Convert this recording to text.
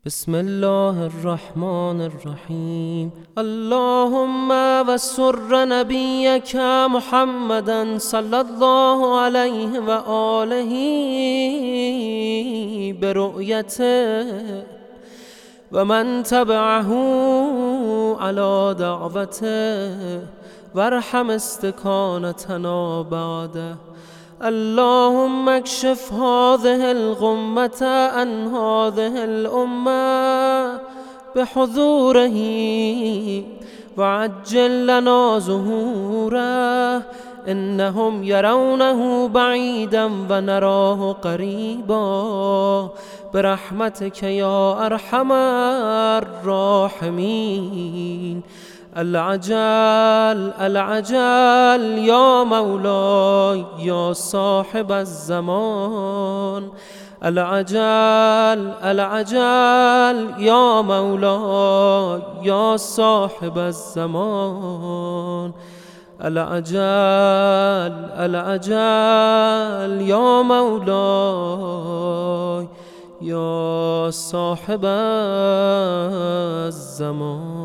بسم الله الرحمن الرحیم. اللهم وسر نبیک محمدا صلی الله علیه و آله برؤیته و من تبعه علی دعوته وارحم استکانتنا بعده. اللهم اكشف هذه الغمة عن هذه الأمة بحضوره وعجل لنا ظهوره إنهم يرونه بعيدا ونراه قريبا برحمتك يا أرحم الراحمين. العجل العجل يا مولاي يا صاحب الزمان. العجل العجل يا مولاي يا صاحب الزمان. العجل العجل يا مولاي يا صاحب الزمان.